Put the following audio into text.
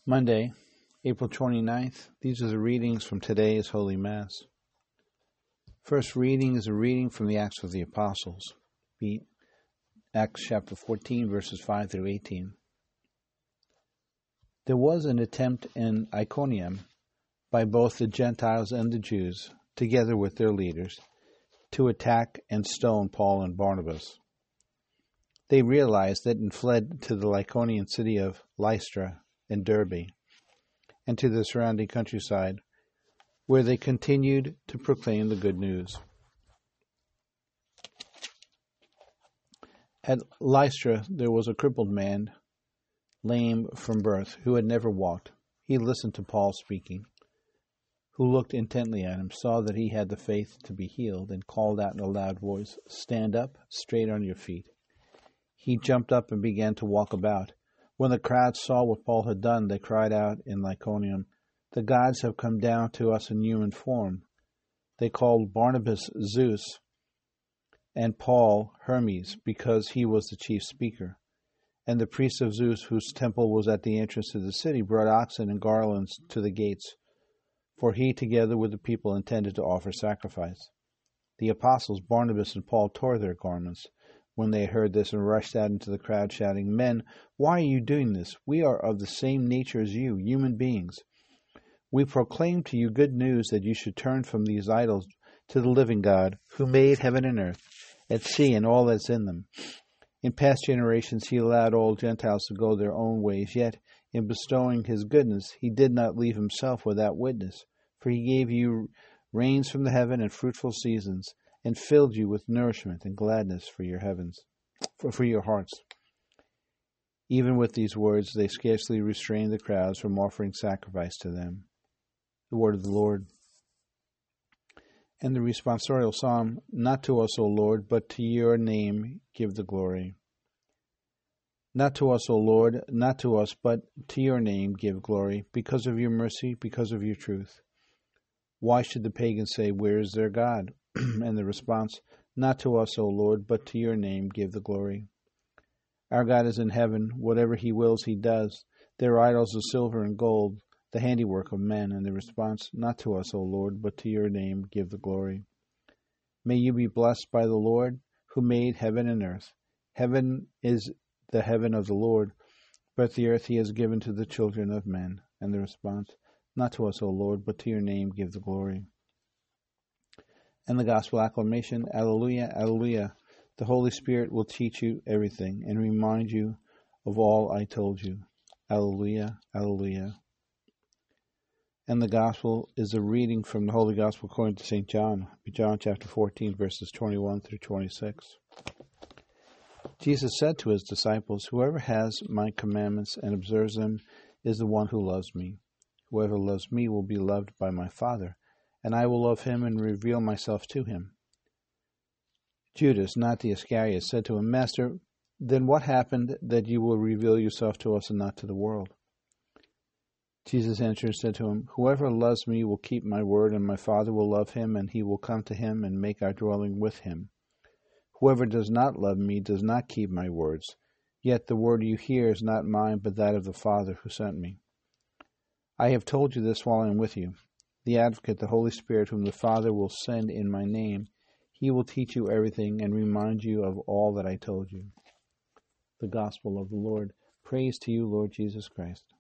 Monday, April 29th. These are the readings from today's Holy Mass. First reading is a reading from the Acts of the Apostles, Acts chapter 14, verses 5 through 18. There was an attempt in Iconium by both the Gentiles and the Jews, together with their leaders, to attack and stone Paul and Barnabas. They realized it and fled to the Lycaonian city of Lystra and Derbe, and to the surrounding countryside, where they continued to proclaim the good news. At Lystra there was a crippled man, lame from birth, who had never walked. He listened to Paul speaking, who looked intently at him, saw that he had the faith to be healed, and called out in a loud voice, "Stand up, straight on your feet." He jumped up and began to walk about. When the crowd saw what Paul had done, they cried out in Lycaonium, "The gods have come down to us in human form." They called Barnabas Zeus and Paul Hermes, because he was the chief speaker. And the priests of Zeus, whose temple was at the entrance to the city, brought oxen and garlands to the gates, for he, together with the people, intended to offer sacrifice. The apostles Barnabas and Paul tore their garments when they heard this, and rushed out into the crowd, shouting, "Men, why are you doing this? We are of the same nature as you, human beings. We proclaim to you good news that you should turn from these idols to the living God, who made heaven and earth, at sea and all that's in them. In past generations he allowed all Gentiles to go their own ways, yet in bestowing his goodness he did not leave himself without witness, for he gave you rains from the heaven and fruitful seasons, and filled you with nourishment and gladness for your hearts. Even with these words, they scarcely restrained the crowds from offering sacrifice to them. The word of the Lord. And the responsorial psalm, "Not to us, O Lord, but to your name give the glory." Not to us, O Lord, not to us, but to your name give glory, because of your mercy, because of your truth. Why should the pagans say, "Where is their God?" And the response, "Not to us, O Lord, but to your name give the glory." Our God is in heaven. Whatever he wills, he does. Their idols of silver and gold, the handiwork of men. And the response, "Not to us, O Lord, but to your name give the glory." May you be blessed by the Lord, who made heaven and earth. Heaven is the heaven of the Lord, but the earth he has given to the children of men. And the response, "Not to us, O Lord, but to your name give the glory." And the gospel acclamation, Alleluia, Alleluia. The Holy Spirit will teach you everything and remind you of all I told you. Alleluia, Alleluia. And the gospel is a reading from the Holy Gospel according to St. John, John chapter 14, verses 21 through 26. Jesus said to his disciples, "Whoever has my commandments and observes them is the one who loves me. Whoever loves me will be loved by my Father, and I will love him and reveal myself to him." Judas, not the Iscariot, said to him, "Master, then what happened that you will reveal yourself to us and not to the world?" Jesus answered and said to him, "Whoever loves me will keep my word, and my Father will love him, and he will come to him and make our dwelling with him. Whoever does not love me does not keep my words. Yet the word you hear is not mine, but that of the Father who sent me. I have told you this while I am with you. The Advocate, the Holy Spirit, whom the Father will send in my name, he will teach you everything and remind you of all that I told you." The Gospel of the Lord. Praise to you, Lord Jesus Christ.